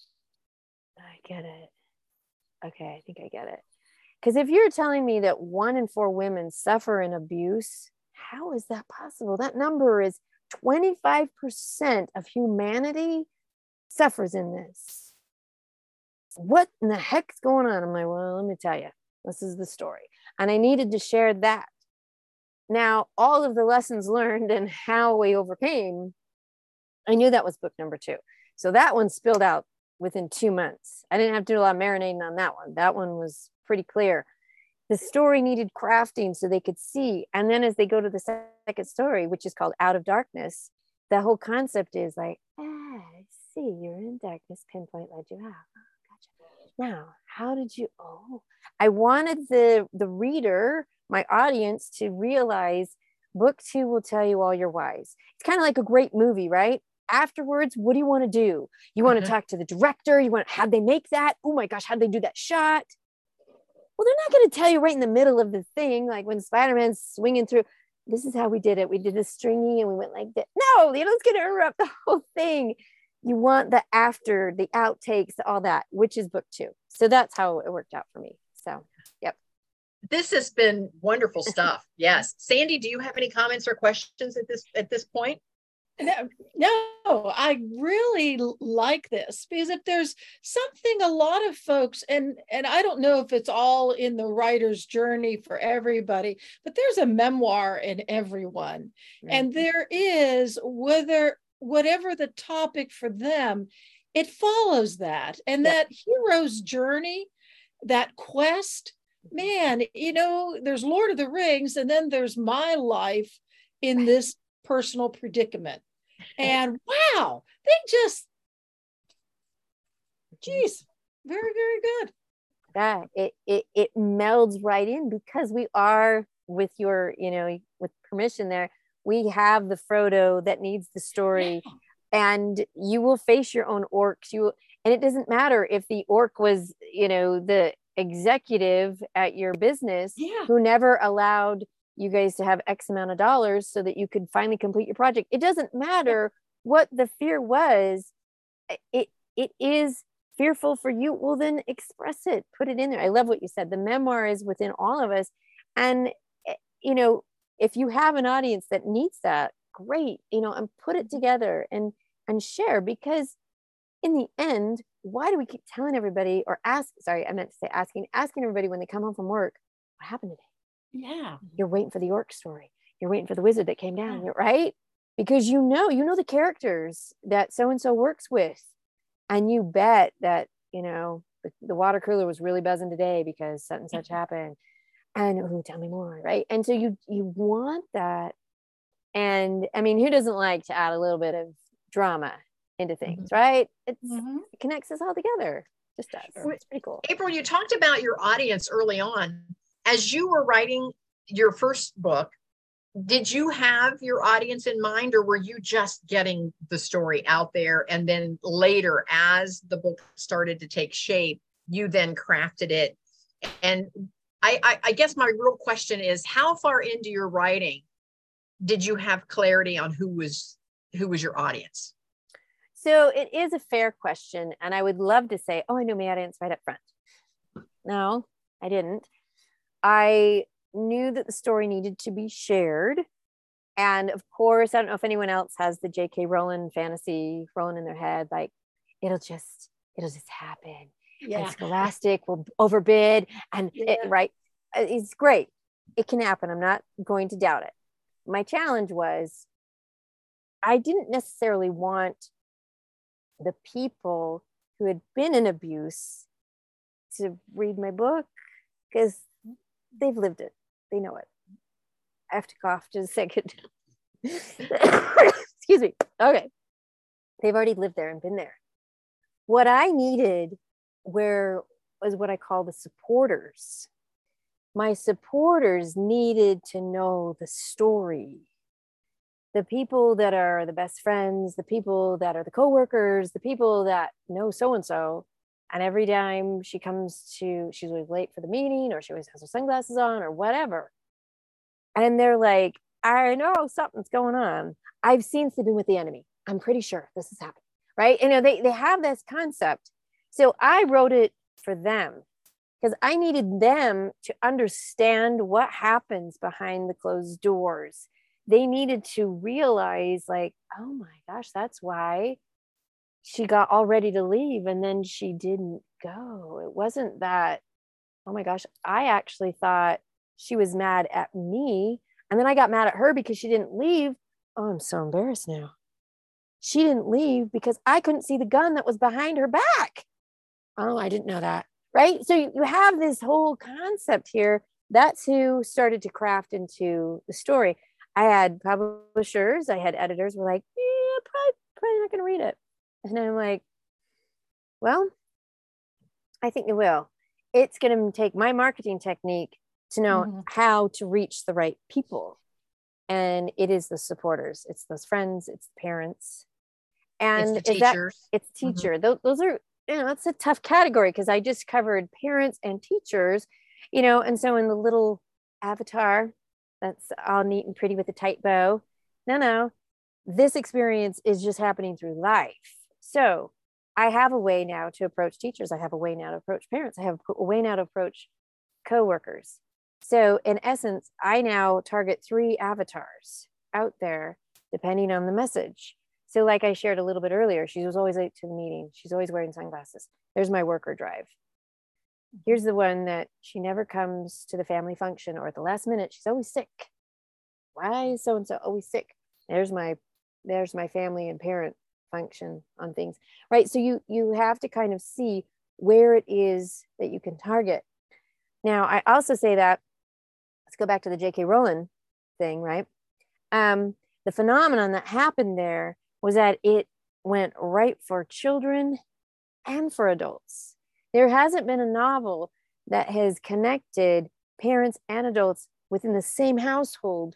I get it. Okay, I think I get it. Because if you're telling me that one in four women suffer in abuse, how is that possible? That number is twenty-five percent of humanity suffers in this. What in the heck's going on? I'm like, well, let me tell you, this is the story. And I needed to share that. Now, all of the lessons learned and how we overcame, I knew that was book number two. So that one spilled out within two months. I didn't have to do a lot of marinating on that one. That one was pretty clear. The story needed crafting so they could see. And then as they go to the second story, which is called Out of Darkness, the whole concept is like, ah, I see, you're in darkness, pinpoint led you out. Oh, gotcha. Now, how did you, oh, I wanted the, the reader, my audience, to realize book two will tell you all your whys. It's kind of like a great movie, right? Afterwards, what do you want to do? You want to talk to the director? You want, how'd they make that? Oh my gosh, how'd they do that shot? Well, they're not going to tell you right in the middle of the thing, like when Spider-Man's swinging through, this is how we did it. We did a stringy and we went like that. No, you know, it's going to interrupt the whole thing. You want the after, the outtakes, all that, which is book two. So that's how it worked out for me. So, yep. This has been wonderful stuff. Yes. Sandy, do you have any comments or questions at this at this point? No, no, I really like this because if there's something a lot of folks, and and I don't know if it's all in the writer's journey for everybody, but there's a memoir in everyone. Mm-hmm. And there is, whether whatever the topic for them, it follows that. And yep. that hero's journey, that quest, man, you know, there's Lord of the Rings, and then there's my life in this personal predicament. And wow, they just, geez, very, very good. Yeah, it, it, it melds right in because we are, with your, you know, with permission there, we have the Frodo that needs the story. Yeah. And you will face your own orcs. You and it doesn't matter if the orc was, you know, the executive at your business yeah. who never allowed you guys to have X amount of dollars so that you could finally complete your project. It doesn't matter what the fear was. It it is fearful for you. Well, then express it, put it in there. I love what you said. The memoir is within all of us. And, you know, if you have an audience that needs that, great, you know, and put it together and, and share, because in the end, why do we keep telling everybody or ask, sorry, I meant to say asking, asking everybody when they come home from work, what happened today? Yeah. You're waiting for the orc story. You're waiting for the wizard that came down, yeah. right? Because you know, you know the characters that so-and-so works with. And you bet that, you know, the, the water cooler was really buzzing today because such and such happened. And oh, tell me more, right? And so you you want that. And I mean, who doesn't like to add a little bit of drama into things, mm-hmm. right? It's, mm-hmm. It connects us all together. Just does. It's pretty cool. April, you talked about your audience early on. As you were writing your first book, did you have your audience in mind, or were you just getting the story out there? And then later, as the book started to take shape, you then crafted it. And I, I, I guess my real question is, how far into your writing did you have clarity on who was who was your audience? So it is a fair question. And I would love to say, oh, I knew my audience right up front. No, I didn't. I knew that the story needed to be shared. And of course, I don't know if anyone else has the J K Rowling fantasy rolling in their head, like it'll just, it'll just happen. Yeah. And Scholastic will overbid and yeah. it, right. It's great. It can happen. I'm not going to doubt it. My challenge was, I didn't necessarily want the people who had been in abuse to read my book, because they've lived it. They know it. I have to cough just a second. Excuse me. Okay. They've already lived there and been there. What I needed where was what I call the supporters. My supporters needed to know the story. The people that are the best friends, the people that are the coworkers, the people that know so-and-so. And every time she comes to, she's always late for the meeting, or she always has her sunglasses on or whatever. And they're like, I know something's going on. I've seen Sleeping with the Enemy. I'm pretty sure this is happening, right? You know, they, they have this concept. So I wrote it for them because I needed them to understand what happens behind the closed doors. They needed to realize, like, oh my gosh, that's why she got all ready to leave and then she didn't go. It wasn't that, oh my gosh, I actually thought she was mad at me. And then I got mad at her because she didn't leave. Oh, I'm so embarrassed now. She didn't leave because I couldn't see the gun that was behind her back. Oh, I didn't know that. Right. So you have this whole concept here. That's who started to craft into the story. I had publishers, I had editors were like, yeah, probably, probably not going to read it. And I'm like, well, I think you will. It's going to take my marketing technique to know mm-hmm. how to reach the right people. And it is the supporters. It's those friends. It's the parents. And it's the is that, teachers. it's teacher. Mm-hmm. Those, those are, you know, it's a tough category because I just covered parents and teachers, you know, and so in the little avatar that's all neat and pretty with a tight bow. No, no, this experience is just happening through life. So I have a way now to approach teachers. I have a way now to approach parents. I have a way now to approach coworkers. So in essence, I now target three avatars out there, depending on the message. So like I shared a little bit earlier, she was always late to the meeting. She's always wearing sunglasses. There's my worker drive. Here's the one that she never comes to the family function, or at the last minute, she's always sick. Why is so-and-so always sick? There's my, there's my family and parent function on things, right? So you, you have to kind of see where it is that you can target. Now, I also say that, let's go back to the J K Rowling thing, right? Um, the phenomenon that happened there was that it went right for children and for adults. There hasn't been a novel that has connected parents and adults within the same household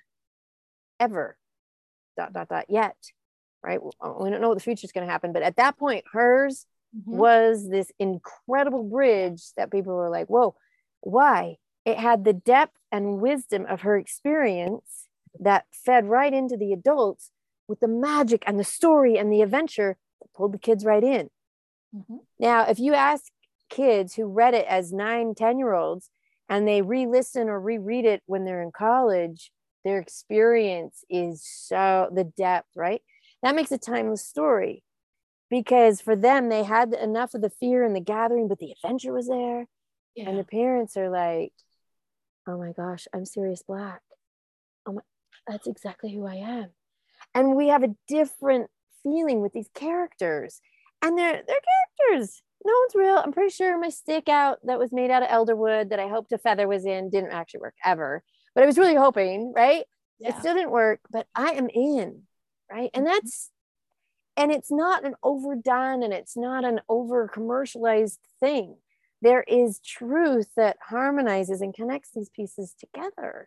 ever, dot, dot, dot, yet, right? We don't know what the future is going to happen, but at that point, hers mm-hmm. was this incredible bridge that people were like, whoa, why? It had the depth and wisdom of her experience that fed right into the adults with the magic and the story and the adventure that pulled the kids right in. Mm-hmm. Now, if you ask kids who read it as nine, ten year olds and they re-listen or reread it when they're in college, their experience is so the depth, right? That makes a timeless story because for them, they had enough of the fear and the gathering, but the adventure was there. Yeah. And the parents are like, oh my gosh, I'm Sirius Black. Oh my, that's exactly who I am. And we have a different feeling with these characters. And they're, they're characters. No one's real. I'm pretty sure my stick out that was made out of elderwood that I hoped a feather was in didn't actually work ever. But I was really hoping, right? Yeah. It still didn't work, but I am in, right? And that's, and it's not an overdone and it's not an over commercialized thing. There is truth that harmonizes and connects these pieces together.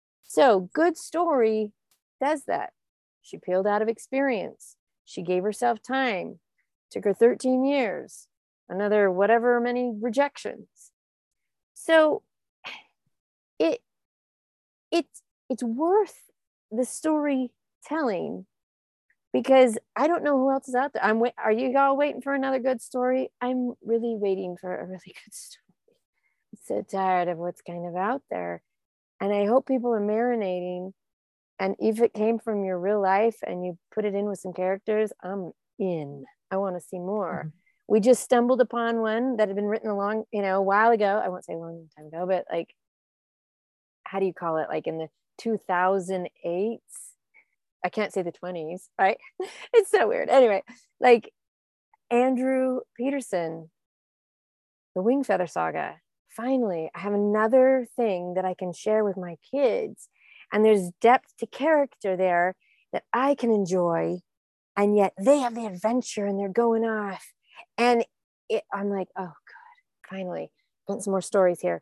So good story does that. She peeled out of experience. She gave herself time. Took her thirteen years, another whatever many rejections. So it it's it's worth the storytelling because I don't know who else is out there. I'm wait, are you all waiting for another good story? I'm really waiting for a really good story. I'm so tired of what's kind of out there. And I hope people are marinating. And if it came from your real life and you put it in with some characters, I'm in. I want to see more. Mm-hmm. We just stumbled upon one that had been written a long, you know, a while ago. I won't say a long time ago, but like, how do you call it? Like in the two thousand eight, I can't say the twenties, right? It's so weird. Anyway, like Andrew Peterson, the Wingfeather Saga. Finally, I have another thing that I can share with my kids. And there's depth to character there that I can enjoy. And yet they have the adventure and they're going off. And it, I'm like, oh, good. Finally, getting some more stories here.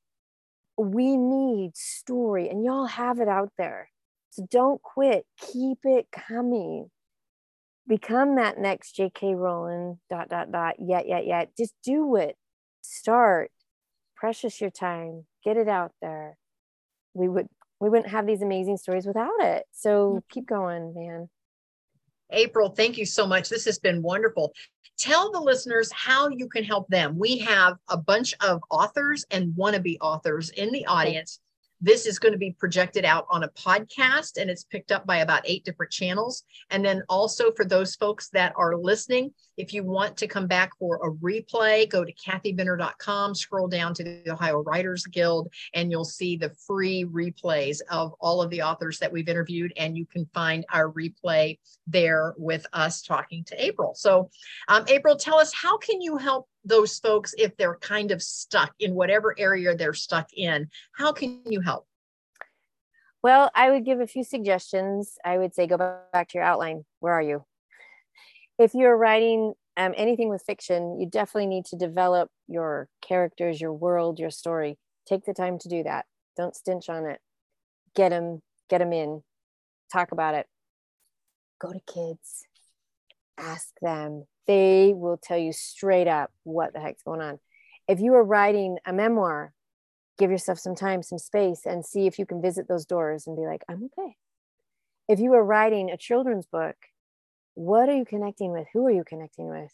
We need story and y'all have it out there. So don't quit. Keep it coming. Become that next J K Rowling, dot, dot, dot, yet, yet, yet. Just do it. Start. Precious your time. Get it out there. We would we wouldn't have these amazing stories without it. So keep going, man. April, thank you so much. This has been wonderful. Tell the listeners how you can help them. We have a bunch of authors and wannabe authors in the audience. This is going to be projected out on a podcast, and it's picked up by about eight different channels. And then also for those folks that are listening, if you want to come back for a replay, go to kathy benner dot com, scroll down to the Ohio Writers Guild, and you'll see the free replays of all of the authors that we've interviewed. And you can find our replay there with us talking to April. So um, April, tell us, how can you help those folks if they're kind of stuck in whatever area they're stuck in? How can you help? Well, I would give a few suggestions. I would say, go back to your outline. Where are you? If you're writing um, anything with fiction, you definitely need to develop your characters, your world, your story. Take the time to do that. Don't stinch on it. Get them, get them in. Talk about it. Go to kids. Ask them. They will tell you straight up what the heck's going on. If you are writing a memoir, give yourself some time, some space, and see if you can visit those doors and be like, I'm okay. If you are writing a children's book, what are you connecting with? Who are you connecting with?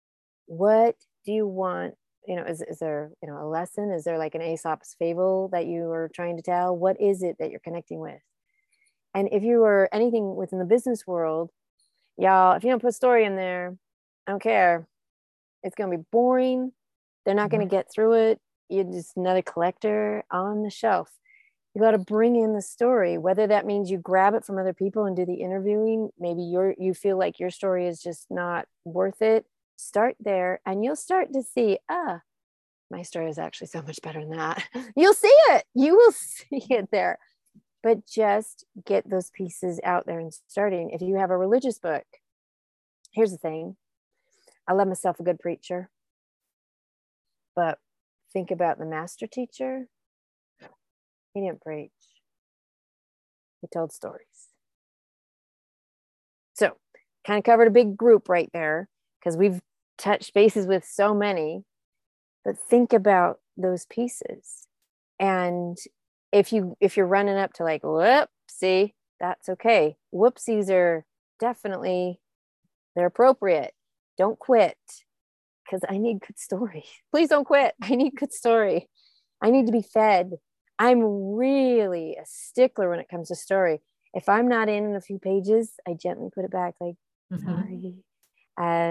What do you want? You know, is, is there, you know, a lesson? Is there like an Aesop's fable that you are trying to tell? What is it that you're connecting with? And if you are anything within the business world, y'all, if you don't put story in there, I don't care. It's going to be boring. They're not going to get through it. You're just another collector on the shelf. You got to bring in the story, whether that means you grab it from other people and do the interviewing. Maybe you're, you feel like your story is just not worth it. Start there and you'll start to see, ah, my story is actually so much better than that. You'll see it. You will see it there. But just get those pieces out there and starting. If you have a religious book, here's the thing. I love myself a good preacher, but think about the master teacher. He didn't preach. He told stories. So kind of covered a big group right there because we've touched bases with so many, but think about those pieces. And if you, if you're running up to like, whoopsie, that's okay. Whoopsies are definitely, they're appropriate. Don't quit because I need good story. Please don't quit. I need good story. I need to be fed. I'm really a stickler when it comes to story. If I'm not in in a few pages, I gently put it back like, mm-hmm. sorry. Uh,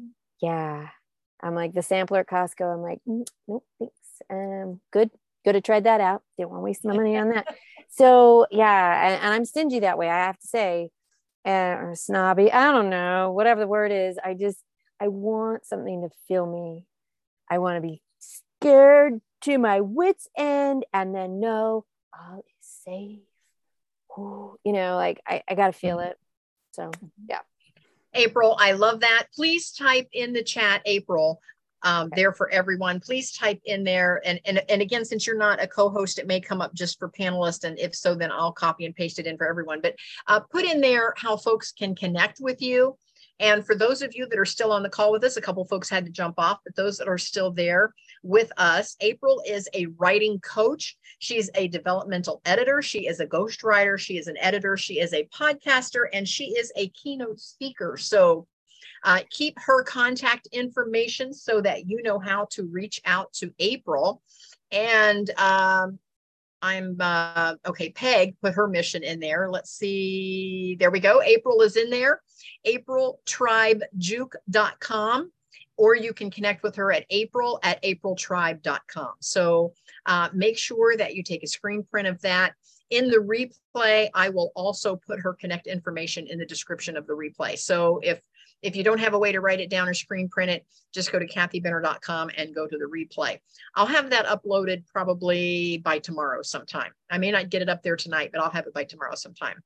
yeah. I'm like the sampler at Costco. I'm like, mm, nope, thanks. Um, good. Good to try that out. Didn't want to waste my money on that. So yeah, and, and I'm stingy that way, I have to say, uh, or snobby. I don't know, whatever the word is. I just, I want something to fill me. I want to be scared to my wits' end and then know all is safe. Ooh, you know, like I, I got to feel it. So yeah. April, I love that. Please type in the chat, April, um, there for everyone. Please type in there. And, and, and again, since you're not a co-host, it may come up just for panelists. And if so, then I'll copy and paste it in for everyone. But uh, put in there how folks can connect with you. And for those of you that are still on the call with us, a couple of folks had to jump off, but those that are still there with us, April is a writing coach. She's a developmental editor. She is a ghostwriter. She is an editor. She is a podcaster, and she is a keynote speaker. So uh, keep her contact information so that you know how to reach out to April. And um, I'm, uh, okay, Peg put her mission in there. Let's see. There we go. April is in there. april tribe juke dot com, or you can connect with her at april at april tribe dot com. So uh, make sure that you take a screen print of that. In the replay, I will also put her connect information in the description of the replay. So if If you don't have a way to write it down or screen print it, just go to kathy benner dot com and go to the replay. I'll have that uploaded probably by tomorrow sometime. I may not get it up there tonight, but I'll have it by tomorrow sometime.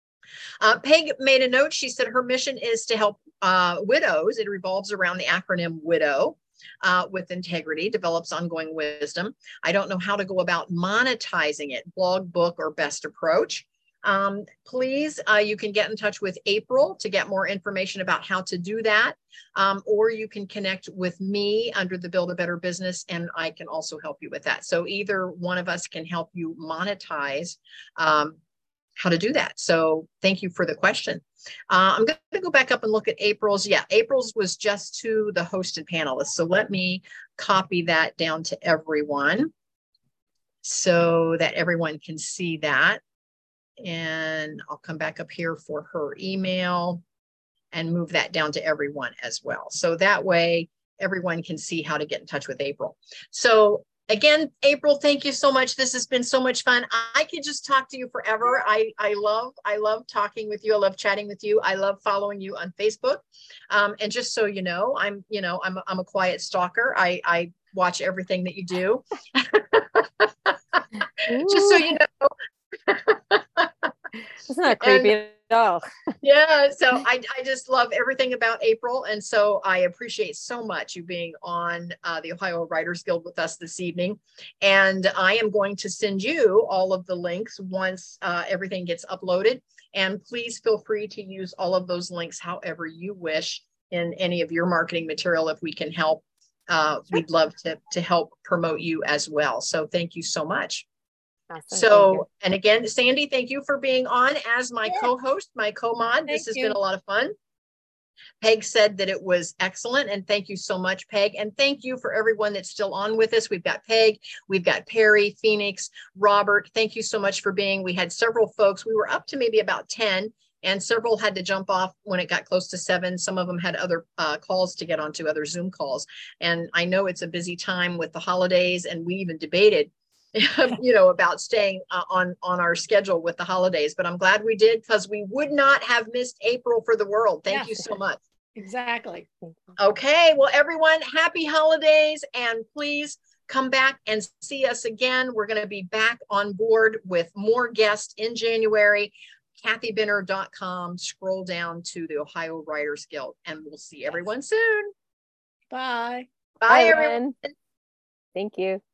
Uh, Peg made a note. She said her mission is to help uh, widows. It revolves around the acronym WIDOW. Uh, with integrity, develops ongoing wisdom. I don't know how to go about monetizing it, blog, book, or best approach. Um, please, uh, you can get in touch with April to get more information about how to do that. Um, or you can connect with me under the Build a Better Business, and I can also help you with that. So either one of us can help you monetize um, how to do that. So thank you for the question. Uh, I'm going to go back up and look at April's. Yeah, April's was just to the hosted panelists. So let me copy that down to everyone so that everyone can see that. And I'll come back up here for her email and move that down to everyone as well. So that way everyone can see how to get in touch with April. So again, April, thank you so much. This has been so much fun. I could just talk to you forever. I, I love, I love talking with you. I love chatting with you. I love following you on Facebook. Um, and just so you know, I'm, you know, I'm, I'm a quiet stalker. I, I watch everything that you do. Just so you know. It's not creepy and, at all. Yeah, so I, I just love everything about April. And so I appreciate so much you being on uh, the Ohio Writers Guild with us this evening. And I am going to send you all of the links once uh, everything gets uploaded. And please feel free to use all of those links however you wish in any of your marketing material. If we can help, uh, we'd love to, to help promote you as well. So thank you so much. Awesome. So, and again, Sandy, thank you for being on as my yeah. co-host, my co-mod. This has you. been a lot of fun. Peg said that it was excellent. And thank you so much, Peg. And thank you for everyone that's still on with us. We've got Peg, we've got Perry, Phoenix, Robert. Thank you so much for being. We had several folks. We were up to maybe about ten, and several had to jump off when it got close to seven. Some of them had other uh, calls to get onto, other Zoom calls. And I know it's a busy time with the holidays, and we even debated you know, about staying uh, on, on our schedule with the holidays, but I'm glad we did, because we would not have missed April for the world. Thank yes. you so much. Exactly. Okay. Well, everyone, happy holidays, and please come back and see us again. We're going to be back on board with more guests in January. Kathy Binner dot com, scroll down to the Ohio Writers Guild, and we'll see everyone soon. Bye. Bye, Bye everyone. Thank you.